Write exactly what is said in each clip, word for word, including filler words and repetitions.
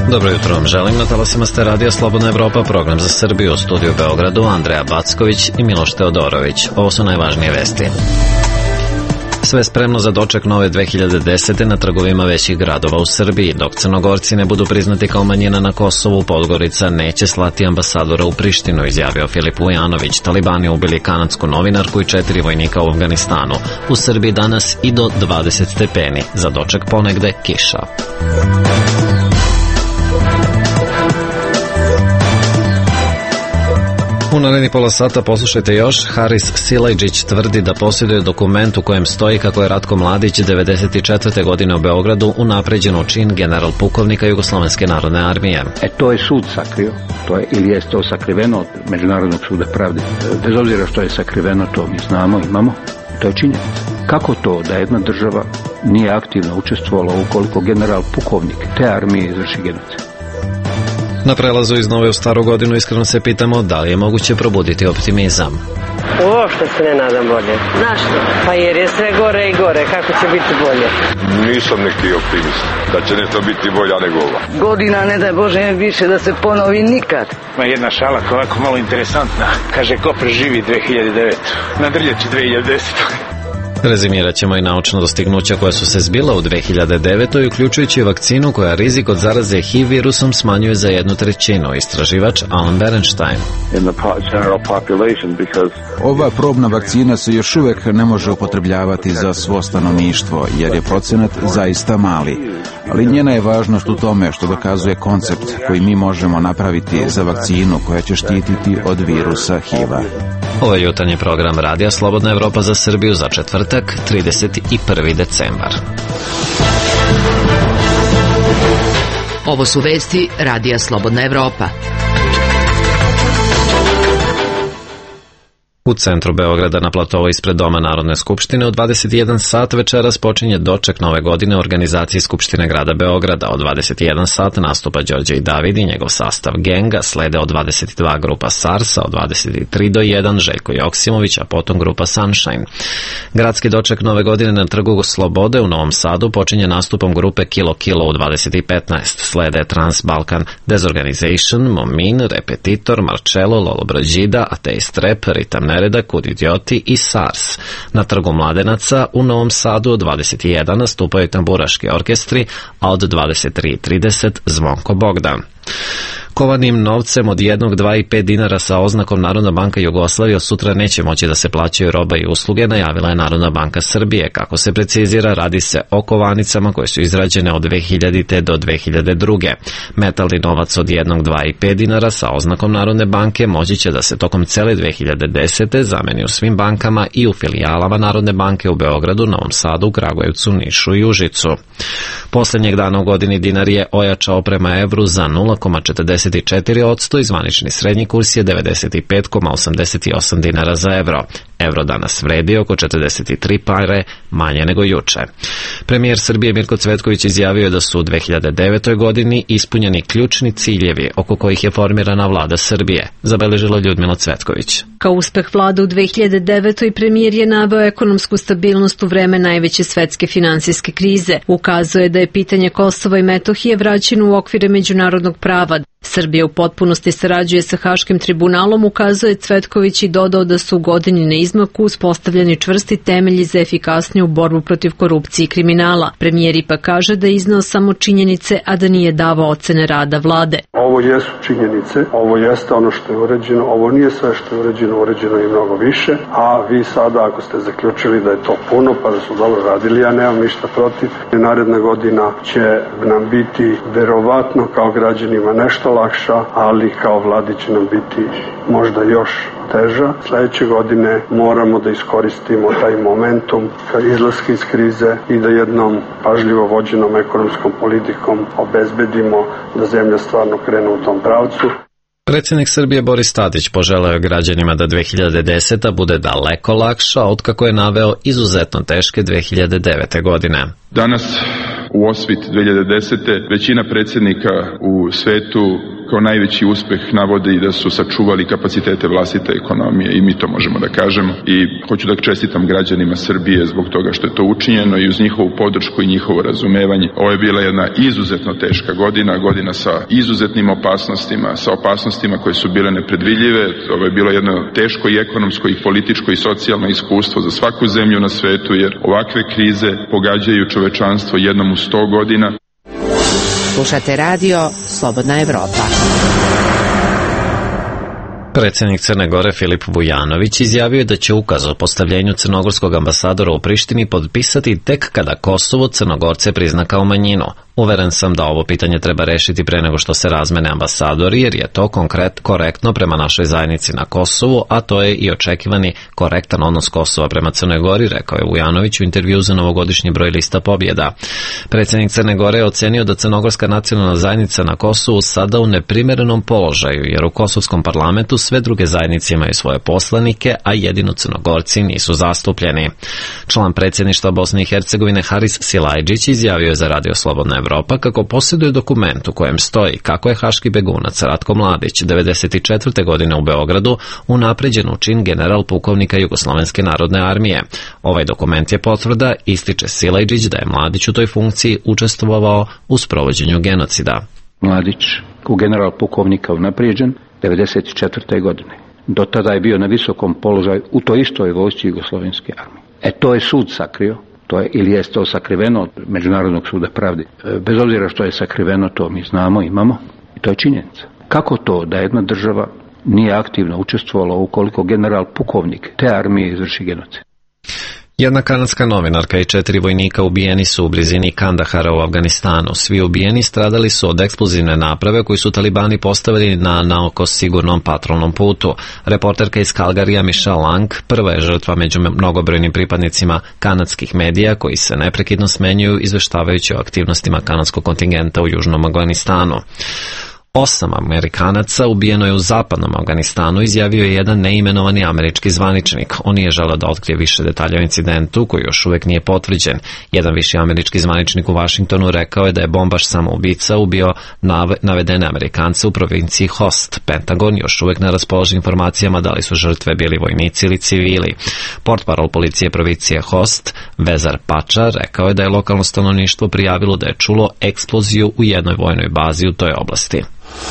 Dobro jutro vam želim, na talasima ste Radio Slobodna Evropa, program za Srbiju, u studiju Beogradu, Andreja Backović i Miloš Teodorović. Ovo su najvažnije vesti. Sve spremno za doček nove dve hiljade desete na trgovima većih gradova u Srbiji. Dok Crnogorci ne budu priznati kao manjina na Kosovu, Podgorica neće slati ambasadora u Prištinu, izjavio Filip Vujanović. Talibani ubili kanadsku novinarku i četiri vojnika u Afganistanu. U Srbiji danas i do dvadeset stepeni. Za doček ponegde kiša. U narednih pola sata poslušajte još. Haris Silajdžić tvrdi da posjeduje dokument u kojem stoji kako je Ratko Mladić devedeset četvrte godine u Beogradu unapređen u čin general pukovnika Jugoslovenske narodne armije. E to je sud sakrio, to je, ili je to sakriveno od Međunarodnog suda pravde. Bez obzira što je sakriveno, to mi znamo, imamo, to je činjenica. Kako to da jedna država nije aktivno učestvovala ukoliko general pukovnik te armije izvrši genocid? Na prelazu iz nove u staru godinu iskreno se pitamo da li je moguće probuditi optimizam. Uopšte se ne nadam bolje. Zašto? Pa jer je sve gore i gore. Kako će biti bolje? Nisam neki optimist da će nešto biti bolja nego ova. Godina, ne daj Bože, više da se ponovi nikad. Ma jedna šala koja je ovako malo interesantna. Kaže, ko preživi dve hiljade devete. Nadrljači dve hiljade desete. Rezimirat ćemo i naučna dostignuća koja su se zbila u dve hiljade devetoj, uključujući vakcinu koja rizik od zaraze H I V virusom smanjuje za jednu trećinu. Istraživač Alan Berenstein. Ova probna vakcina se još uvek ne može upotrebljavati za svo stanovništvo, jer je procenat zaista mali. Ali njena je važnost u tome što dokazuje koncept koji mi možemo napraviti za vakcinu koja će štititi od virusa H I V-a. Ovo je jutarnji program Radija Slobodna Evropa za Srbiju za četvrtak, trideset prvi decembar. Ovo su vesti Radija Slobodna Evropa. U centru Beograda na platovu ispred Doma Narodne skupštine u dvadeset jedan sat večeras počinje doček nove godine u organizaciji Skupštine grada Beograda. Od dvadeset jedan sat nastupa Đorđe i David i njegov sastav Genga, slede od dvadeset dva grupa Sarsa, od dvadeset tri do jedan Željko Joksimović, a potom grupa Sunshine. Gradski doček nove godine na Trgu Slobode u Novom Sadu počinje nastupom grupe Kilo Kilo u dvadeset petnaest. Slede Trans Balkan Desorganization, Momin, Repetitor, Marcello, Lolo Brađida, Ateist Rap, Ritam Nereda, Kud idioti i SARS. Na Trgu Mladenaca u Novom Sadu od dvadeset jedan nastupaju tamburaški orkestri, a od dvadeset tri trideset Zvonko Bogdan. Kovanim novcem od jednog, dva i pet dinara sa oznakom Narodna banka Jugoslavije od sutra neće moći da se plaćaju roba i usluge, najavila je Narodna banka Srbije. Kako se precizira, radi se o kovanicama koje su izrađene od dve hiljadite do dve hiljade druge. Metalni novac od jednog, dva i pet dinara sa oznakom Narodne banke moći će da se tokom cele dve hiljade desete zameni u svim bankama i u filijalama Narodne banke u Beogradu, Novom Sadu, Kragujevcu, Nišu i Užicu. Poslednjeg dana u godini dinar je ojačao prema evru za nula zarez četrdeset četiri posto i zvanični srednji kurs je devedeset pet zarez osamdeset osam dinara za evro. Evro danas vredi oko četrdeset tri pare manje nego juče. Premijer Srbije Mirko Cvetković izjavio je da su u dve hiljade devetoj godini ispunjeni ključni ciljevi oko kojih je formirana vlada Srbije, zabeležila Ljudmila Cvetković. Kao uspeh vlade u dve hiljade devetoj premijer je naveo ekonomsku stabilnost u vreme najveće svetske finansijske krize. Ukazuje da je pitanje Kosova i Metohije vraćeno u okvire međunarodnog prava. Srbija u potpunosti sarađuje sa Haškim tribunalom, ukazuje Cvetković i dodao da su u godini na izmaku uspostavljeni čvrsti temelji za efikasniju borbu protiv korupcije i kriminala. Premijer ipak kaže da je iznao samo činjenice, a da nije davao ocene rada vlade. Ovo jesu činjenice, ovo jeste ono što je uređeno, ovo nije sve što je uređeno, uređeno je mnogo više, a vi sada ako ste zaključili da je to puno pa da su dobro radili, ja nemam ništa protiv. Naredna godina će nam biti verovatno kao građanima nešto lakša, ali kao vladi će nam biti možda još teža. Sledeće godine moramo da iskoristimo taj momentum izlaska iz krize i da jednom pažljivo vođenom ekonomskom politikom obezbedimo da zemlja stvarno krene u tom pravcu. Predsjednik Srbije Boris Tadić poželeo je građanima da dve hiljade deseta bude daleko lakša, otkako je naveo izuzetno teške dve hiljade devete godine. Danas u osvit dve hiljade desete većina predsjednika u svetu kao najveći uspeh navode da su sačuvali kapacitete vlastite ekonomije i mi to možemo da kažemo. I hoću da čestitam građanima Srbije zbog toga što je to učinjeno i uz njihovu podršku i njihovo razumevanje. Ovo je bila jedna izuzetno teška godina, godina sa izuzetnim opasnostima, sa opasnostima koje su bile nepredvidljive. Ovo je bilo jedno teško i ekonomsko i političko i socijalno iskustvo za svaku zemlju na svetu, jer ovakve krize pogađaju čovečanstvo jednom u sto godina. Slušate radio Slobodna Evropa. Predsjednik Crne Gore Filip Vujanović izjavio je da će ukaz o postavljenju crnogorskog ambasadora u Prištini potpisati tek kada Kosovo Crnogorce prizna kao manjinu. Uveren sam da ovo pitanje treba rešiti pre nego što se razmene ambasadori, jer je to konkret, korektno prema našoj zajednici na Kosovu, a to je i očekivani korektan odnos Kosova prema Crnoj Gori, rekao je Vujanović u intervju za novogodišnji broj lista pobjeda. Predsjednik Crne Gore je ocenio da crnogorska nacionalna zajednica na Kosovu sada u neprimerenom položaju, jer u kosovskom parlamentu sve druge zajednice imaju svoje poslanike, a jedino Crnogorci nisu zastupljeni. Član predsjedništva Bosne i Hercegovine Haris Silajdžić izjavio je za Radio Slobodna Evropa kako posjeduje dokument u kojem stoji kako je haški begunac Ratko Mladić devedeset četvrte godine u Beogradu unapređen u čin general pukovnika Jugoslovenske narodne armije. Ovaj dokument je potvrda, ističe Silajdžić, da je Mladić u toj funkciji učestvovao u sprovođenju genocida. Mladić u general pukovnika unapređen devedeset četvrte godine. Do tada je bio na visokom položaju u toj istoj vojsci Jugoslovenske armije. E to je sud sakrio. To je, ili je to sakriveno od Međunarodnog suda pravde. Bez obzira što je sakriveno, to mi znamo, imamo i to je činjenica. Kako to da jedna država nije aktivno učestvovala ukoliko general pukovnik te armije izvrši genocid? Jedna kanadska novinarka i četiri vojnika ubijeni su u blizini Kandahara u Afganistanu. Svi ubijeni stradali su od eksplozivne naprave koju su talibani postavili na naoko sigurnom patrolnom putu. Reporterka iz Kalgarija Michelle Lang prva je žrtva među mnogobrojnim pripadnicima kanadskih medija koji se neprekidno smenjuju izveštavajući o aktivnostima kanadskog kontingenta u južnom Afganistanu. Osam Amerikanaca ubijeno je u zapadnom Afganistanu, izjavio je jedan neimenovani američki zvaničnik. On nije želeo da otkrije više detalja o incidentu koji još uvek nije potvrđen. Jedan viši američki zvaničnik u Vašingtonu rekao je da je bombaš samoubica ubio navedene Amerikance u provinciji Host. Pentagon još uvek ne raspolaže informacijama da li su žrtve bili vojnici ili civili. Portparol policije provincije Host, Vezar Pača, rekao je da je lokalno stanovništvo prijavilo da je čulo eksploziju u jednoj vojnoj bazi u toj oblasti.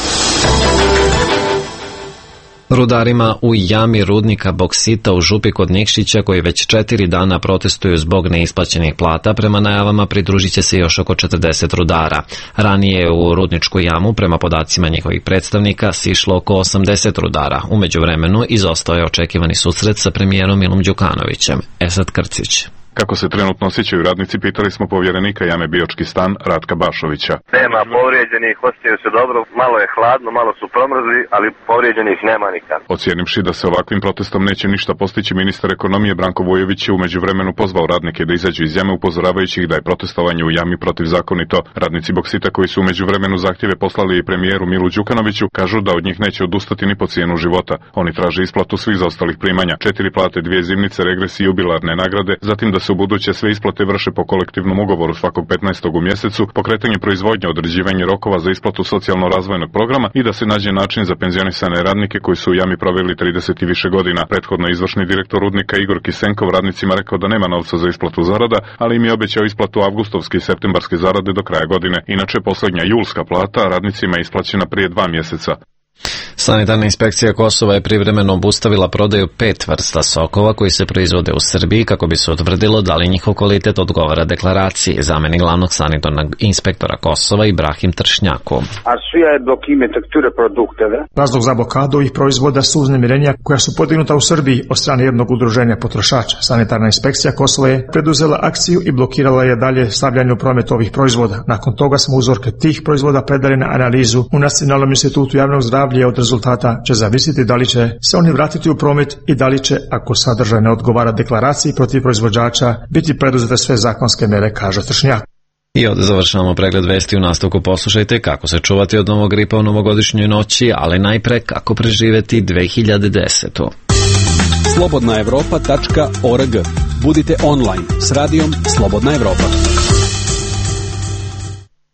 Rudarima u jami rudnika boksita u župi kod Nikšića, koji već četiri dana protestuju zbog neisplaćenih plata, prema najavama pridružit će se još oko četrdeset rudara. Ranije je u rudničku jamu, prema podacima njihovih predstavnika, sišlo oko osamdeset rudara. U međuvremenu izostao je očekivani susret sa premijerom Milom Đukanovićem. Esad Krcić. Kako se trenutno osjećaju radnici, pitali smo povjerenika jame Biočki stan Ratka Bašovića. Nema povrijeđenih, osjećaju se dobro, malo je hladno, malo su promrzli, ali povrijeđenih nema nikad. Ocijenivši da se ovakvim protestom neće ništa postići, ministar ekonomije Branko Vujović je u međuvremenu pozvao radnike da izađu iz jame, upozoravajući ih da je protestovanje u jami protivzakonito. Radnici boksita, koji su u međuvremenu zahtjeve poslali i premijeru Milu Đukanoviću, kažu da od njih neće odustati ni po cijenu života. Oni traže isplatu svih zaostalih primanja, četiri plate, dvije zimnice, regres i jubilarne nagrade, zatim da se u buduće sve isplate vrše po kolektivnom ugovoru svakog petnaestog u mjesecu, pokretanje proizvodnje, određivanje rokova za isplatu socijalno-razvojnog programa i da se nađe način za penzionisane radnike koji su u jami proveli trideset i više godina. Prethodno izvršni direktor rudnika Igor Kisenkov radnicima rekao da nema novca za isplatu zarada, ali im je obećao isplatu avgustovske i septembarske zarade do kraja godine. Inače, posljednja julska plata radnicima je isplaćena prije dva mjeseca. Sanitarna inspekcija Kosova je privremeno obustavila prodaju pet vrsta sokova koji se proizvode u Srbiji kako bi se utvrdilo da li njihov kvalitet odgovara deklaraciji. Zamenik glavnog sanitarnog inspektora Kosova Ibrahim Tršnjaku. Razlog za blokadu ovih proizvoda su uznemirenja koja su podignuta u Srbiji od strane jednog udruženja potrošača. Sanitarna inspekcija Kosova je preduzela akciju i blokirala je dalje stavljanje u promet ovih proizvoda. Nakon toga smo uzorke tih proizvoda predali na analizu u Nacionalnom institutu javnog zdravlja. Od rezultata će zavisiti da li će se oni vratiti u promet i da li će, ako sadržaj ne odgovara deklaraciji protiv proizvođača, biti preduzete sve zakonske mere, kaže Tršnjak. I ovdje završavamo pregled vesti. U nastavku poslušajte kako se čuvati od novog gripa u novogodišnjoj noći, ali najpre kako preživeti dve hiljade desetu. slobodna evropa tačka org. Budite online s radijom Slobodna Evropa.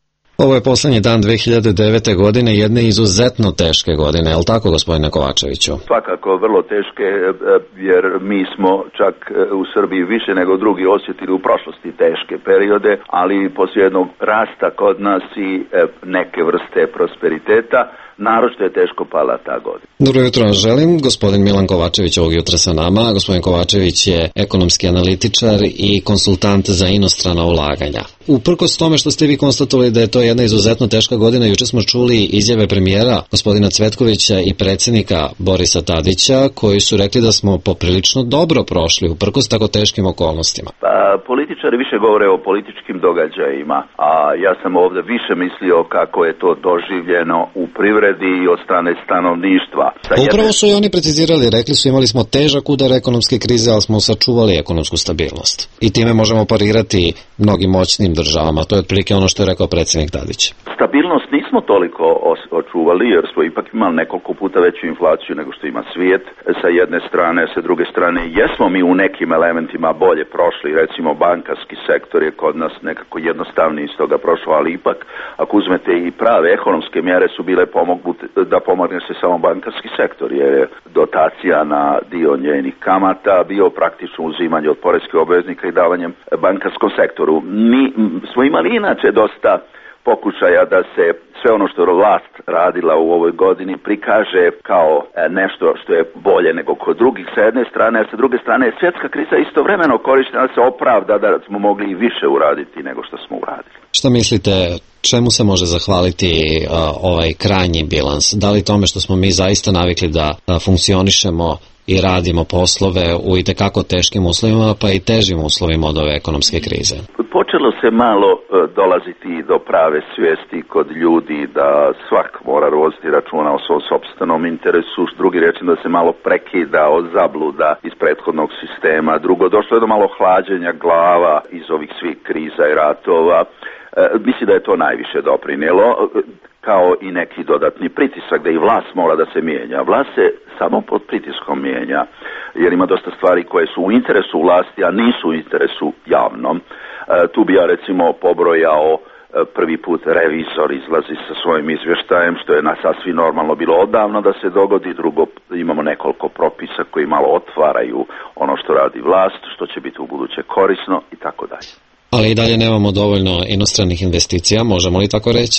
Ovo je poslednji dan dve hiljade devete. godine, jedne izuzetno teške godine, je li tako, gospodine Kovačeviću? Svakako vrlo teške, jer mi smo čak u Srbiji više nego drugi osjetili u prošlosti teške periode, ali poslije jednog rasta kod nas i neke vrste prosperiteta, naročito je teško pala ta godina. Dobro jutro vam želim. Gospodin Milan Kovačević ovog jutra sa nama. Gospodin Kovačević je ekonomski analitičar i konsultant za inostrana ulaganja. Uprkos tome što ste vi konstatovali da je to jedna izuzetno teška godina, juče smo čuli izjave premijera gospodina Cvetkovića i predsjednika Borisa Tadića, koji su rekli da smo poprilično dobro prošli uprkos tako teškim okolnostima. Pa, političari više govore o političkim događajima, a ja sam ovdje više mislio kako je to doživljeno u privredi i od strane stanovništva. Pa upravo su i oni precizirali, rekli su imali smo težak udar ekonomske krize, ali smo sačuvali ekonomsku stabilnost. I time možemo parirati mnogim moćnim državama. To je otprilike ono što je rekao predsjednik Tadić. Stabilnost nismo toliko očuvali jer smo ipak imali nekoliko puta veću inflaciju nego što ima svijet. Sa jedne strane, sa druge strane jesmo mi u nekim elementima bolje prošli. Recimo bankarski sektor je kod nas nekako jednostavniji iz toga prošao, ali ipak ako uzmete i prave ekonomske mjere su bile pomognute da pomogne se samo bankarski sektor, jer je dotacija na dio njenih kamata bio praktično uzimanje od poreskih obveznika i davanjem bankarskom sektoru. Mi smo imali inače dosta pokušaja da se sve ono što je vlast radila u ovoj godini prikaže kao nešto što je bolje nego kod drugih sa jedne strane, a sa druge strane svjetska kriza istovremeno korištena da se opravda da smo mogli i više uraditi nego što smo uradili. Šta mislite, čemu se može zahvaliti uh, ovaj krajnji bilans? Da li tome što smo mi zaista navikli da, da funkcionišemo i radimo poslove u itekako teškim uslovima, pa i težim uslovima od ove ekonomske krize? Počelo se malo uh, dolaziti do prave svijesti kod ljudi da svak mora voditi računa o svom sopstvenom interesu, drugi rečem da se malo prekida od zabluda iz prethodnog sistema, drugo došlo je do malo hlađenja glava iz ovih svih kriza i ratova. Uh, mislim da je to najviše doprinijelo, kao i neki dodatni pritisak da i vlast mora da se mijenja. Vlast se samo pod pritiskom mijenja, jer ima dosta stvari koje su u interesu vlasti, a nisu u interesu javnom. E, tu bi ja recimo pobrojao e, prvi put revizor izlazi sa svojim izvještajem, što je na sasvim normalno bilo odavno da se dogodi. Drugo, imamo nekoliko propisa koji malo otvaraju ono što radi vlast, što će biti u buduće korisno i tako dalje. Ali i dalje nemamo dovoljno inostranih investicija, možemo li tako reći?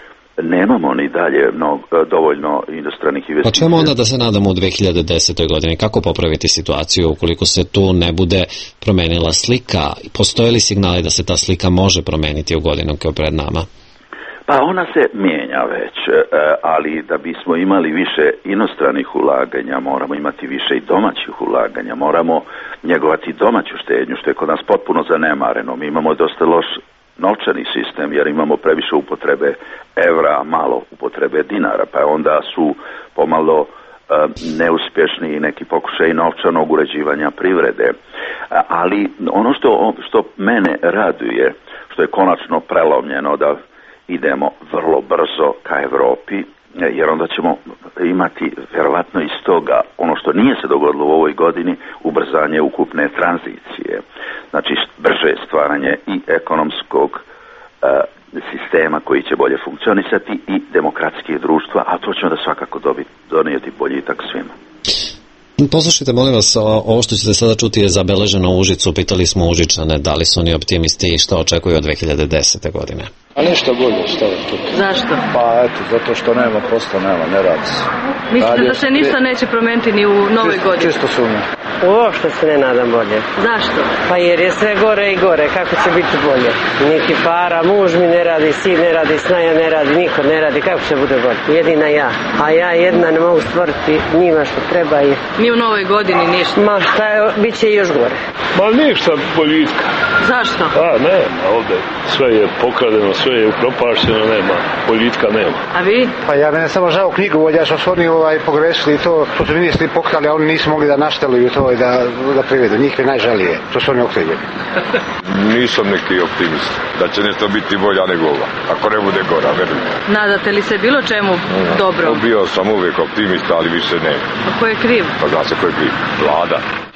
Nemamo ni dalje mnogo, dovoljno inostranih investicija. Pa čemu onda da se nadamo u dve hiljade desete. godini? Kako popraviti situaciju ukoliko se tu ne bude promenila slika? Postoje li signali da se ta slika može promeniti u godinu koja je pred nama? Pa ona se mijenja već, ali da bismo imali više inostranih ulaganja, moramo imati više i domaćih ulaganja, moramo njegovati domaću štednju, što je kod nas potpuno zanemareno. Mi imamo dosta loš novčani sistem jer imamo previše upotrebe evra, malo upotrebe dinara, pa onda su pomalo uh, neuspješni i neki pokušaj novčanog uređivanja privrede. Ali ono što, što mene raduje, što je konačno prelomljeno da idemo vrlo brzo ka Europi, jer onda ćemo imati vjerovatno iz toga ono što nije se dogodilo u ovoj godini, ubrzanje ukupne tranzicije. Znači brže stvaranje i ekonomskog uh, sistema koji će bolje funkcionisati i demokratskih društva, a to će onda svakako dobiti, donijeti boljitak svima. Poslušajte, molim vas, ovo što ćete sada čuti je zabeleženo u Užicu. Pitali smo Užičane da li su oni optimisti i što očekuju od dve hiljade desete. godine. A nešto bolje, što je to? Zašto? Pa eto, zato što nema posla, nema, ne radi se. Mislite da se ništa neće promijeniti ni u novoj čisto, godini? Čisto sumnja. Uopšte se ne nadam bolje. Zašto? Pa jer je sve gore i gore, kako će biti bolje? Niti para, muž mi ne radi, sin ne radi, snaja ne radi, niko ne radi, kako će bude bolje? Jedina ja. A ja jedna ne mogu stvoriti njima što treba i... Ni u novoj godini ništa? Ma šta je, bit će još gore. Ma ništa boljitka. Zašto? A nema, ovdje sve je pokradeno, sve je upropašteno, nema, boljitka nema. A vi? Pa ja mene samo žao knjigovodja što su oni ovaj, pogrešili to, što su ministri pokrali, a oni nisu mogli da našteluju to i da, da privedu. Njih je najžalije, to su oni okrivljeni. Nisam neki optimist da će nešto biti bolja nego ova, ako ne bude gora, verujem. Nadate li se bilo čemu mm. dobro? Bio sam uvijek optimista, ali više ne. A ko je kriv? Pa zna se ko je kriv, vlada.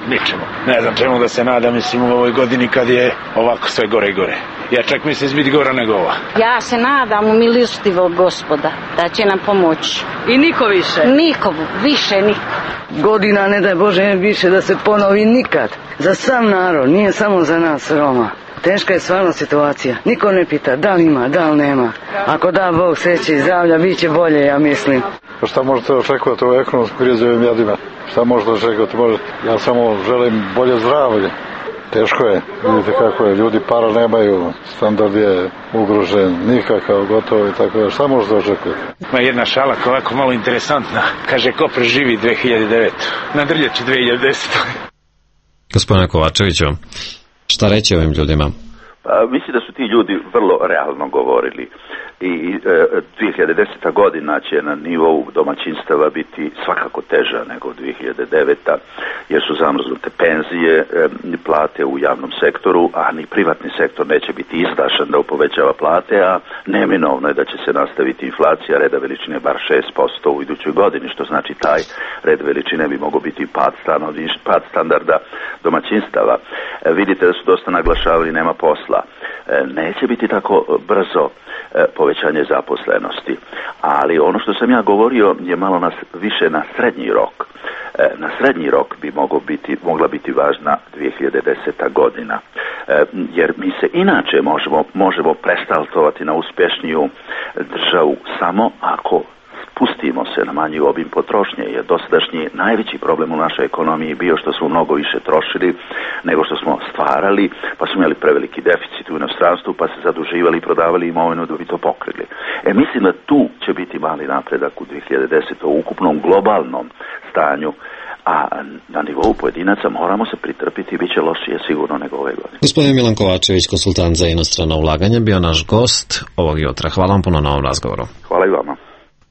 Ničemu. Ne znam čemu da se nadam, mislim, u ovoj godini kad je ovako sve gore i gore. Ja čak mislim biti gora nego ova. Ja se nadam u milostivog Gospoda da će nam pomoći. I niko više? Niko, više niko. Godina, ne daj Bože, više da se ponovi nikad. Za sam narod, nije samo za nas Roma. Teška je stvarno situacija. Niko ne pita da li ima, da li nema. Ako da Bog sreće i zdravlja, bit će bolje, ja mislim. Pa šta možete očekivati u ekonomsku krizu ovim jadima? Šta možete očekivati? Možete. Ja samo želim bolje zdravlje. Teško je. Vidite kako je. Ljudi para nemaju. Standard je ugrožen. Nikakav, gotovo i tako da. Šta možete očekivati? Ma jedna šala ovako malo interesantna. Kaže ko preživi dve hiljade devete. Na drljači dve hiljade desete. Gospodine Kovačeviću, šta reći ovim ljudima? Pa, mislim da su ti ljudi vrlo realno govorili i e, dve hiljade deseta godina će na nivou domaćinstava biti svakako teža nego dve hiljade deveta jer su zamrznute penzije, e, plate u javnom sektoru, a ni privatni sektor neće biti izdašan da upovećava plate, a neminovno je da će se nastaviti inflacija reda veličine bar šest posto u idućoj godini, što znači taj red veličine bi mogao biti pad, pad standarda domaćinstava. E, vidite da su dosta naglašavali nema posla. E, neće biti tako brzo e, povećanje zaposlenosti, ali ono što sam ja govorio je malo na, više na srednji rok. E, na srednji rok bi moglo biti, mogla biti važna dve hiljade deseta godina, e, jer mi se inače možemo, možemo prestaltovati na uspješniju državu samo ako spustimo se na manji obim potrošnje, jer dosadašnji najveći problem u našoj ekonomiji bio što smo mnogo više trošili nego što smo stvarali, pa smo imali preveliki deficit u inostranstvu, pa se zaduživali i prodavali imovinu da bi to pokrili. E, mislim da tu će biti mali napredak u dve hiljade desete u ukupnom globalnom stanju, a na nivou pojedinaca moramo se pritrpiti i bit će lošije sigurno nego ove godine. Gospodin Milan Kovačević, konsultant za inostrano ulaganje, bio naš gost ovog jutra. Hvala vam puno na ovom razgovoru. Hvala i vama.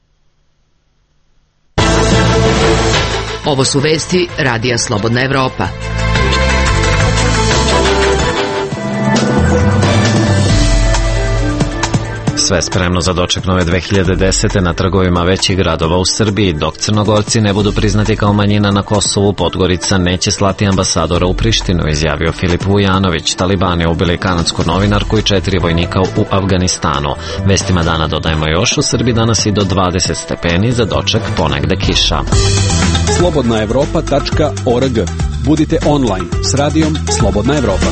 Ovo su vesti Radija Slobodna Evropa. Sve spremno za doček nove dve hiljade desete na trgovima većih gradova u Srbiji. Dok Crnogorci ne budu priznati kao manjina na Kosovu, Podgorica neće slati ambasadora u Prištinu, izjavio Filip Vujanović. Talibani ubili kanadsku novinarku i četiri vojnika u Afganistanu. Vestima dana dodajemo još, u Srbiji danas i do dvadeset stepeni, za doček ponegde kiša. slobodna evropa tačka org. Budite online s radijom Slobodna Evropa.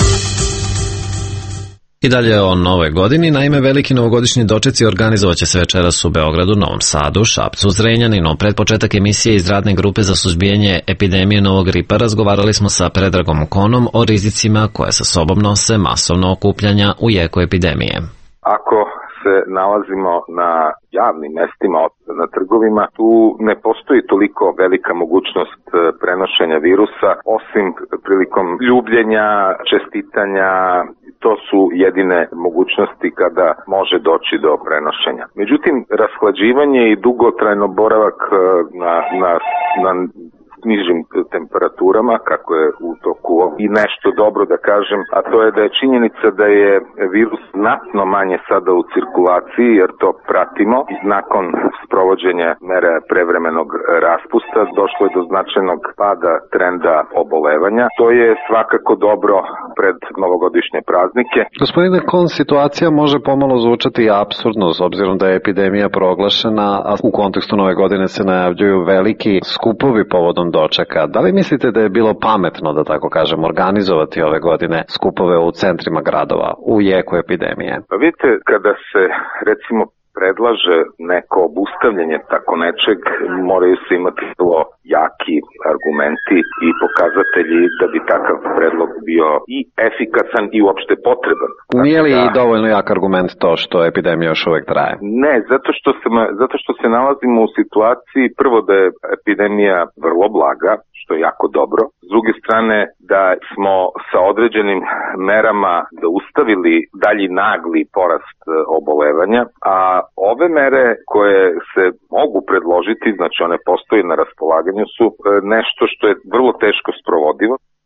I dalje o nove godini, naime veliki novogodišnji dočeci organizovat će se večeras u Beogradu, Novom Sadu, Šapcu, Zrenjaninu. Pred početak emisije iz radne grupe za suzbijanje epidemije novog gripa razgovarali smo sa Predragom Konom o rizicima koje sa sobom nose masovno okupljanja u jeku epidemije. Ako se nalazimo na javnim mestima, na trgovima, tu ne postoji toliko velika mogućnost prenošenja virusa, osim prilikom ljubljenja, čestitanja. To su jedine mogućnosti kada može doći do prenošenja. Međutim, rashlađivanje i dugotrajno boravak na, na, na nižim temperaturama, kako je u toku i nešto dobro da kažem, a to je da je činjenica da je virus znatno manje sada u cirkulaciji, jer to pratimo i nakon sprovođenja mere prevremenog raspusta došlo je do značajnog pada trenda obolevanja. To je svakako dobro pred novogodišnje praznike. Gospodine Kon, situacija može pomalo zvučati apsurdno s obzirom da je epidemija proglašena, a u kontekstu nove godine se najavljuju veliki skupovi povodom dočeka. Da li mislite da je bilo pametno, da tako kažem, organizovati ove godine skupove u centrima gradova u jeku epidemije? Pa vidite, kada se recimo predlaže neko obustavljanje tako nečeg, moraju se imati vrlo jaki argumenti i pokazatelji da bi takav predlog bio i efikasan i uopšte potreban. Nije li da, dovoljno jak argument to što epidemija još uvek traje? Ne, zato što se, zato što se nalazimo u situaciji prvo da je epidemija vrlo blaga, što je jako dobro. S druge strane da smo sa određenim merama zaustavili dalji nagli porast obolevanja, a ove mere koje se mogu predložiti, znači one postoje na raspolaganju, su nešto što je vrlo teško sprovodivo.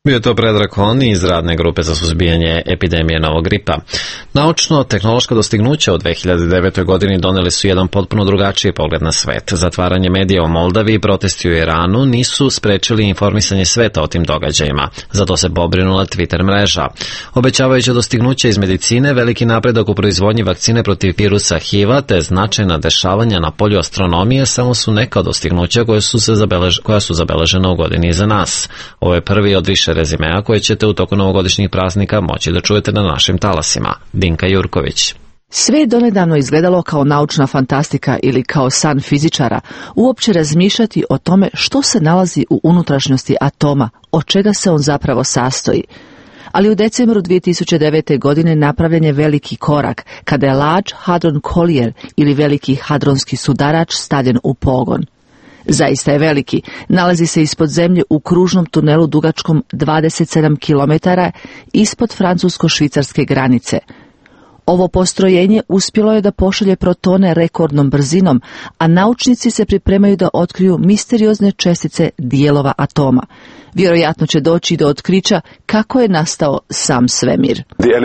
Bio je to Predrag Honi iz radne grupe za suzbijanje epidemije novog gripa. Naučno-tehnološka dostignuća u dve hiljade devetoj. godini doneli su jedan potpuno drugačiji pogled na svet. Zatvaranje medija u Moldavi i protesti u Iranu nisu sprečili informisanje sveta o tim događajima. Zato se pobrinula Twitter mreža. Obećavajuće dostignuće iz medicine, veliki napredak u proizvodnji vakcine protiv virusa H I V-a te značajna dešavanja na polju astronomije samo su neka od dostignuća koja su, se zabelež, koja su zabeležena u godini iza nas. Ovo je prvi od više rezimea koje ćete u toku novogodišnjih praznika moći da čujete na našim talasima. Dinka Jurković. Sve je donedavno izgledalo kao naučna fantastika ili kao san fizičara, uopće razmišljati o tome što se nalazi u unutrašnjosti atoma, od čega se on zapravo sastoji. Ali u decembru dvije tisuće devete. godine napravljen je veliki korak, kada je Large Hadron Collider ili veliki hadronski sudarač stavljen u pogon. Zaista je veliki, nalazi se ispod zemlje u kružnom tunelu dugačkom dvadeset sedam kilometara ispod francusko-švicarske granice. Ovo postrojenje uspjelo je da pošalje protone rekordnom brzinom, a naučnici se pripremaju da otkriju misteriozne čestice dijelova atoma. Vjerojatno će doći do otkrića kako je nastao sam svemir.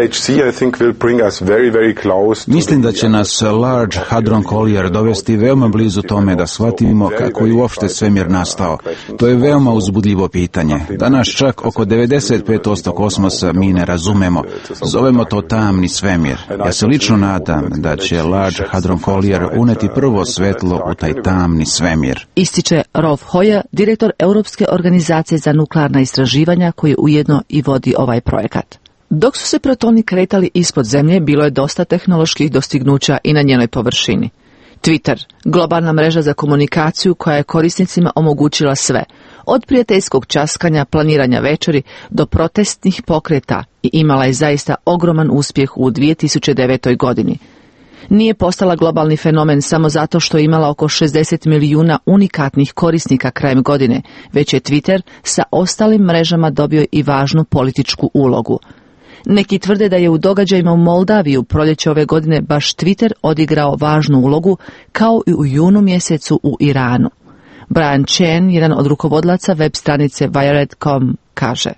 Mislim da će nas Large Hadron Collider dovesti veoma blizu tome da shvatimo kako je uopšte svemir nastao. To je veoma uzbudljivo pitanje. Danas čak oko devedeset pet posto kosmosa mi ne razumemo. Zovemo to tamni svemir. Ja se lično nadam da će Large Hadron Collider uneti prvo svetlo u taj tamni svemir. Ističe Rolf Hoyer, direktor Europske organizacije za nuklearna istraživanja koji ujedno i vodi ovaj projekat. Dok su se protoni kretali ispod zemlje, bilo je dosta tehnoloških dostignuća i na njenoj površini. Twitter, globalna mreža za komunikaciju koja je korisnicima omogućila sve, od prijateljskog časkanja, planiranja večeri do protestnih pokreta, i imala je zaista ogroman uspjeh u dvije tisuće devetoj. godini. Nije postala globalni fenomen samo zato što je imala oko šezdeset milijuna unikatnih korisnika krajem godine, već je Twitter sa ostalim mrežama dobio i važnu političku ulogu. Neki tvrde da je u događajima u Moldaviji u proljeće ove godine baš Twitter odigrao važnu ulogu, kao i u junu mjesecu u Iranu. Brian Chen, jedan od rukovodlaca web stranice Wired dot com, kaže: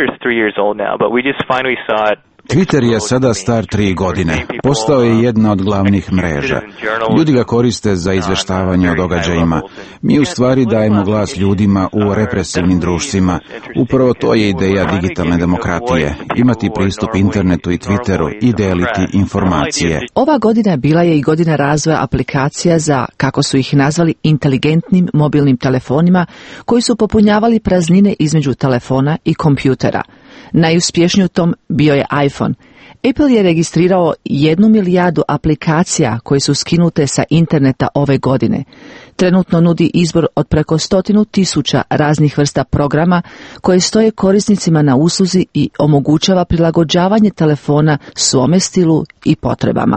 Twitter je sada star tri godine. Postao je jedna od glavnih mreža. Ljudi ga koriste za izveštavanje o događajima. Mi u stvari dajemo glas ljudima u represivnim društvima. Upravo to je ideja digitalne demokratije. Imati pristup internetu i Twitteru i deliti informacije. Ova godina bila je i godina razvoja aplikacija za, kako su ih nazvali, inteligentnim mobilnim telefonima koji su popunjavali praznine između telefona i kompjutera. Najuspješniji u tom bio je iPhone. Apple je registrirao jednu milijardu aplikacija koje su skinute sa interneta ove godine. Trenutno nudi izbor od preko stotinu tisuća raznih vrsta programa koje stoje korisnicima na usluzi i omogućava prilagođavanje telefona svome stilu i potrebama.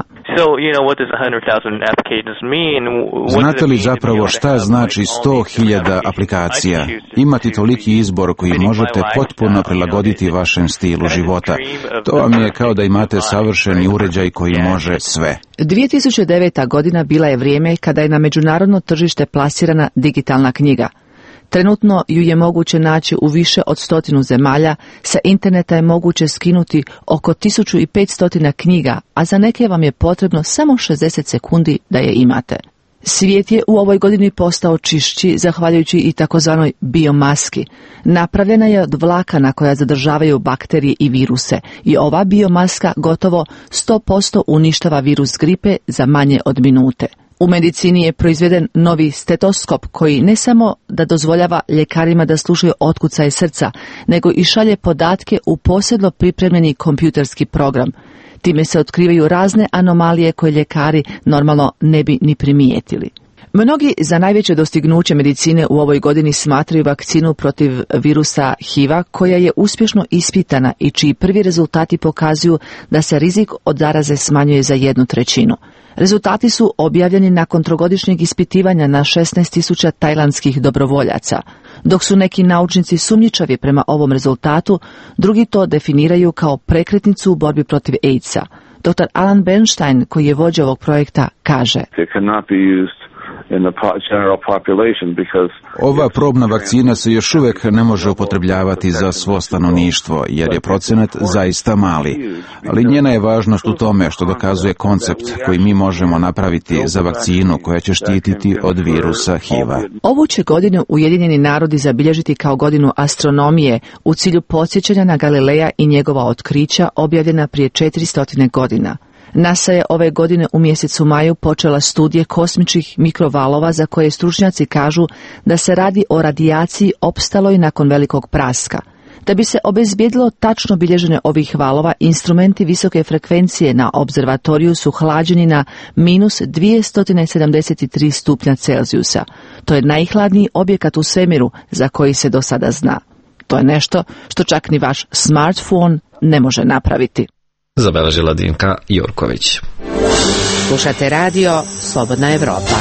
Znate li zapravo šta znači sto hiljada aplikacija? Imati toliki izbor koji možete potpuno prilagoditi vašem stilu života. To vam je kao da imate savršeni uređaj koji može sve. dvije tisuće deveta. godina bila je vrijeme kada je na međunarodno tržište plasirana digitalna knjiga. Trenutno ju je moguće naći u više od stotinu zemalja, sa interneta je moguće skinuti oko tisuću petsto knjiga, a za neke vam je potrebno samo šezdeset sekundi da je imate. Svijet je u ovoj godini postao čišći zahvaljujući i takozvanoj biomaski. Napravljena je od vlakana koja zadržavaju bakterije i viruse i ova biomaska gotovo sto posto uništava virus gripe za manje od minute. U medicini je proizveden novi stetoskop koji ne samo da dozvoljava ljekarima da slušaju otkucaje srca, nego i šalje podatke u posebno pripremljeni kompjuterski program. Time se otkrivaju razne anomalije koje ljekari normalno ne bi ni primijetili. Mnogi za najveće dostignuće medicine u ovoj godini smatraju vakcinu protiv virusa H I V-a koja je uspješno ispitana i čiji prvi rezultati pokazuju da se rizik od zaraze smanjuje za jednu trećinu. Rezultati su objavljeni nakon trogodišnjeg ispitivanja na šesnaest tisuća tajlandskih dobrovoljaca. Dok su neki naučnici sumnjičavi prema ovom rezultatu, drugi to definiraju kao prekretnicu u borbi protiv AIDS-a. doktor Alan Bernstein, koji je vođa ovog projekta, kaže: Ova probna vakcina se još uvijek ne može upotrebljavati za svo stanovništvo, jer je procenat zaista mali. Ali njena je važnost u tome što dokazuje koncept koji mi možemo napraviti za vakcinu koja će štititi od virusa H I V-a. Ovu će godinu Ujedinjeni narodi zabilježiti kao godinu astronomije u cilju podsjećanja na Galileja i njegova otkrića objavljena prije četiristo godina. NASA je ove godine u mjesecu maju počela studije kosmičkih mikrovalova za koje stručnjaci kažu da se radi o radijaciji opstaloj nakon velikog praska. Da bi se obezbijedilo tačno bilježenje ovih valova, instrumenti visoke frekvencije na observatoriju su hlađeni na minus dvjesto sedamdeset tri stupnja Celzijusa. To je najhladniji objekat u svemiru za koji se do sada zna. To je nešto što čak ni vaš smartphone ne može napraviti. Zabeležila Dinka Jurković. Slušate radio Slobodna Evropa.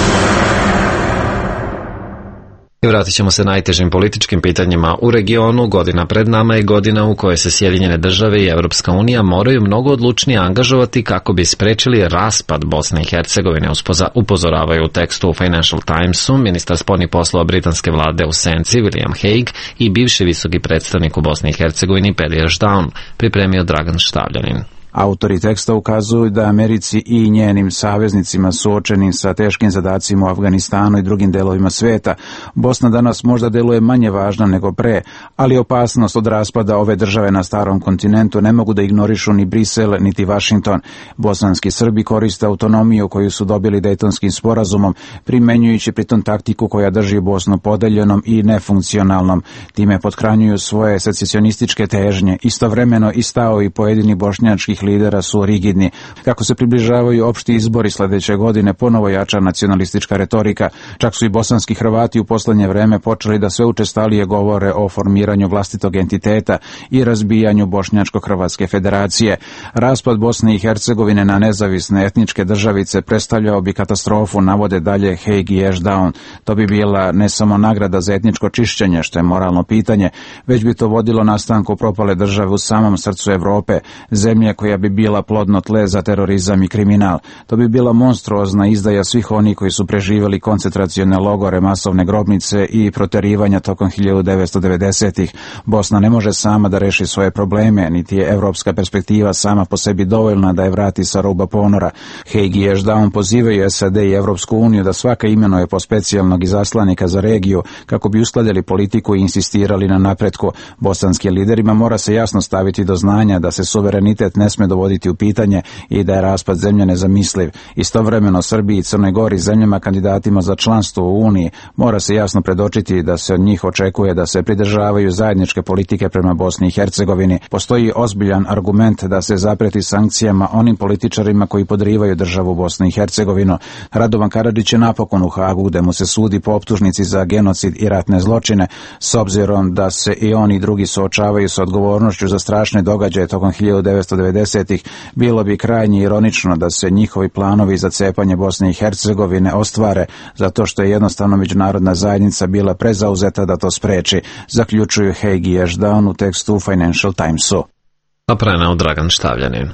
I vratit ćemo se najtežim političkim pitanjima u regionu. Godina pred nama je godina u kojoj se Sjedinjene države i Evropska unija moraju mnogo odlučnije angažovati kako bi sprečili raspad Bosne i Hercegovine, upozoravaju u tekstu u Financial Timesu ministar spoljnih poslova britanske vlade u senci William Hague i bivši visoki predstavnik u Bosni i Hercegovini Peli Ešdaun, pripremio Dragan Štavljanin. Autori teksta ukazuju da Americi i njenim saveznicima suočenim sa teškim zadacima u Afganistanu i drugim delovima sveta, Bosna danas možda deluje manje važna nego pre, ali opasnost od raspada ove države na starom kontinentu ne mogu da ignorišu ni Brisel niti Vašington. Bosanski Srbi koriste autonomiju koju su dobili Dejtonskim sporazumom, primenjujući pritom taktiku koja drži Bosnu podeljenom i nefunkcionalnom. Time pothranjuju svoje secesionističke težnje. Istovremeno i stavovi pojedini bošnjačkih lidera su rigidni. Kako se približavaju opšti izbori sledeće godine, ponovo jača nacionalistička retorika. Čak su i bosanski Hrvati u poslednje vreme počeli da sve učestalije govore o formiranju vlastitog entiteta i razbijanju Bošnjačko-Hrvatske federacije. Raspad Bosne i Hercegovine na nezavisne etničke državice predstavljao bi katastrofu, navode dalje Hague i Ešdaun. To bi bila ne samo nagrada za etničko čišćenje, što je moralno pitanje, već bi to vodilo nastanku propale države u samom srcu Evrope, zemlje koja bi bila plodno tle za terorizam i kriminal. To bi bila monstruozna izdaja svih onih koji su preživjeli koncentracione logore, masovne grobnice i proterivanja tokom hiljadu devetsto devedesetih. Bosna ne može sama da reši svoje probleme, niti je evropska perspektiva sama po sebi dovoljna da je vrati sa ruba ponora. Hague i Ešdaun pozivaju S A D i Evropsku uniju da svaka imenuje po specijalnog izaslanika za regiju kako bi uskladili politiku i insistirali na napretku. Bosanskim liderima mora se jasno staviti do znanja da se suverenitet ne sme dovoditi u pitanje i da je raspad zemlje nezamisliv. Istovremeno Srbiji i Crnoj Gori, zemljama kandidatima za članstvo u Uniji, mora se jasno predočiti da se od njih očekuje da se pridržavaju zajedničke politike prema Bosni i Hercegovini. Postoji ozbiljan argument da se zapreti sankcijama onim političarima koji podrivaju državu Bosnu i Hercegovinu. Radovan Karadžić je napokon u Hagu, gde mu se sudi po optužnici za genocid i ratne zločine, s obzirom da se i oni i drugi suočavaju sa odgovornošću za strašne događaje tokom hiljadu devetsto devedesetih. Bilo bi krajnje ironično da se njihovi planovi za cepanje Bosne i Hercegovine ostvare, zato što je jednostavno međunarodna zajednica bila prezauzeta da to spreči, zaključuju Hague i Ešdaun u tekstu Financial Timesu. A preneo Dragan Štavljanin.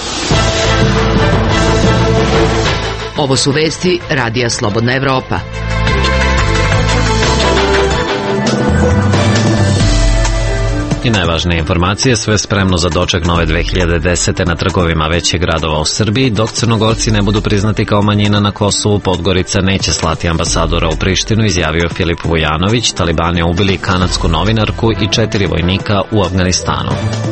Ovo su vesti Radija Slobodna Evropa. I najvažnije informacije, sve spremno za doček nove dve hiljade desete na trgovima većih gradova u Srbiji, dok Crnogorci ne budu priznati kao manjina na Kosovu, Podgorica neće slati ambasadora u Prištinu, izjavio Filip Vujanović. Talibani ubili kanadsku novinarku i četiri vojnika u Afganistanu.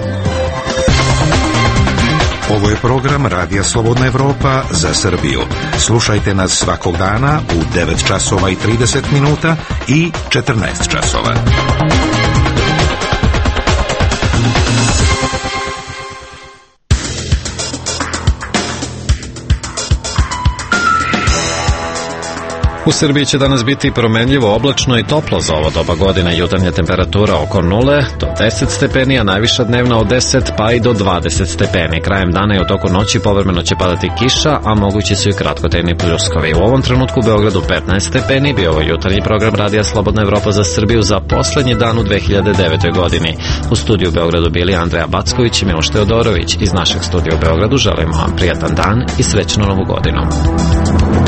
Ovo je program Radija Slobodna Evropa za Srbiju. Slušajte nas svakog dana u devet časova i trideset minuta i četrnaest časova. U Srbiji će danas biti promenljivo, oblačno i toplo za ovo doba godine. Jutarnja temperatura oko nule do deset stepeni, a najviša dnevna od deset pa i do dvadeset stepeni. Krajem dana i u toku noći povremeno će padati kiša, a mogući su i kratkotrajni pljuskovi. U ovom trenutku u Beogradu petnaest stepeni, bio ovo jutarnji program Radija Slobodna Evropa za Srbiju za poslednji dan u dve hiljade devetoj godini. U studiju u Beogradu bili Andreja Backović i Miloš Teodorović. Iz našeg studija u Beogradu želimo vam prijatan dan i srećnu novu godinu.